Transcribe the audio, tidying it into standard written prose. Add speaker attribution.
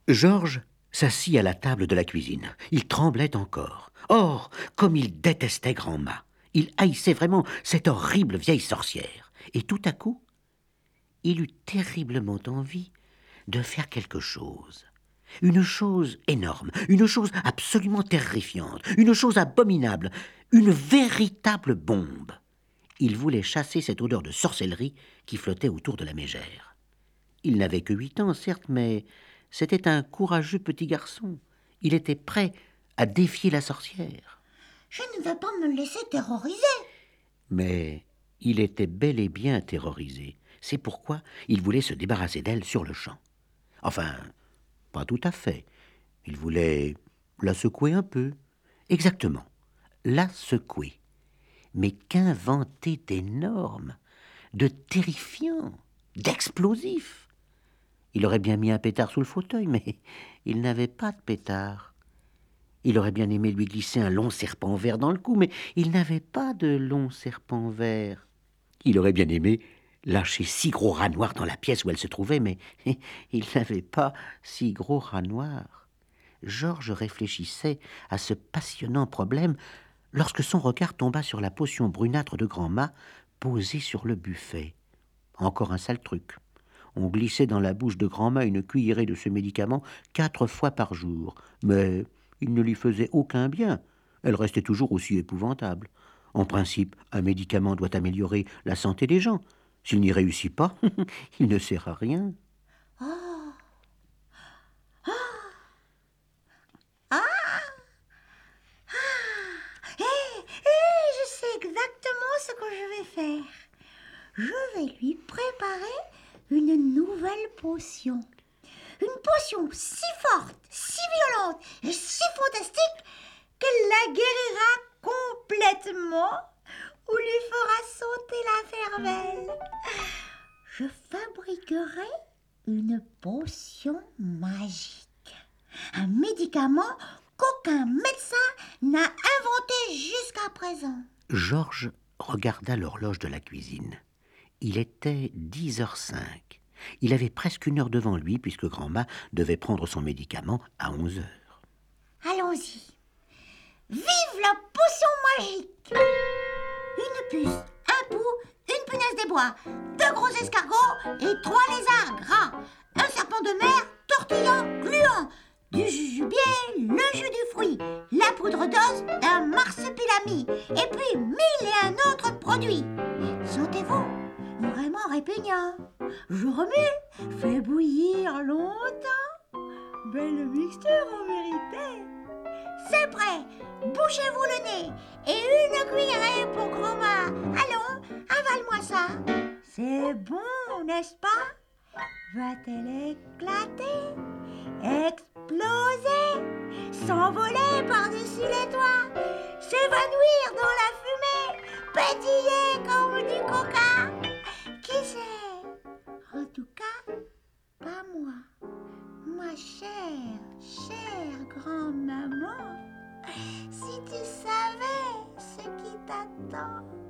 Speaker 1: Georges s'assit à la table de la cuisine. Il tremblait encore. Or, comme il détestait Grand'ma, il haïssait vraiment cette horrible vieille sorcière. Et tout à coup, il eut terriblement envie de faire quelque chose. Une chose énorme, une chose absolument terrifiante, une chose abominable, une véritable bombe. Il voulait chasser cette odeur de sorcellerie qui flottait autour de la mégère. Il n'avait que 8 ans, certes, mais c'était un courageux petit garçon. Il était prêt à défier la sorcière.
Speaker 2: Je ne vais pas me laisser terroriser.
Speaker 1: Mais il était bel et bien terrorisé. C'est pourquoi il voulait se débarrasser d'elle sur le champ. Enfin, pas tout à fait. Il voulait la secouer un peu. Exactement, la secouer. Mais qu'inventer d'énorme, de terrifiant, d'explosif. Il aurait bien mis un pétard sous le fauteuil, mais il n'avait pas de pétard. Il aurait bien aimé lui glisser un long serpent vert dans le cou, mais il n'avait pas de long serpent vert. Il aurait bien aimé lâcher 6 gros rats noirs dans la pièce où elle se trouvait, mais il n'avait pas 6 gros rats noirs. Georges réfléchissait à ce passionnant problème lorsque son regard tomba sur la potion brunâtre de Grand'ma posée sur le buffet. Encore un sale truc. On glissait dans la bouche de Grand'ma une cuillerée de ce médicament 4 fois par jour, mais il ne lui faisait aucun bien. Elle restait toujours aussi épouvantable. En principe, un médicament doit améliorer la santé des gens. S'il n'y réussit pas, il ne sert à rien.
Speaker 2: Oh. Ah. Je sais exactement ce que je vais faire. Je vais lui préparer une nouvelle potion. Une potion si forte, si violente et si fantastique qu'elle la guérira complètement ou lui fera sauter la cervelle. Je fabriquerai une potion magique. Un médicament qu'aucun médecin n'a inventé jusqu'à présent.
Speaker 1: Georges regarda l'horloge de la cuisine. Il était 10h05. Il avait presque 1 heure devant lui, puisque Grand'ma devait prendre son médicament à 11h.
Speaker 2: Allons-y. Vive la potion magique! Une puce, un pou, une punaise des bois, 2 gros escargots et 3 lézards gras, un serpent de mer tortillant, gluant, du jujubier, le jus du fruit, la poudre d'os d'un marsupilami, et puis 1001 autres produits. Sentez-vous vraiment répugnant. Je remue, fais bouillir longtemps. Belle mixture en vérité. C'est prêt, bouchez-vous le nez et une cuillerée pour Grand'ma. Allons, avale-moi ça. C'est bon, n'est-ce pas? Va-t-elle éclater, exploser, s'envoler par-dessus les toits, s'évanouir dans la fumée, pétiller comme du coca? Qui sait? En tout cas, pas moi. Ma chère, chère grand-maman, si tu savais ce qui t'attend.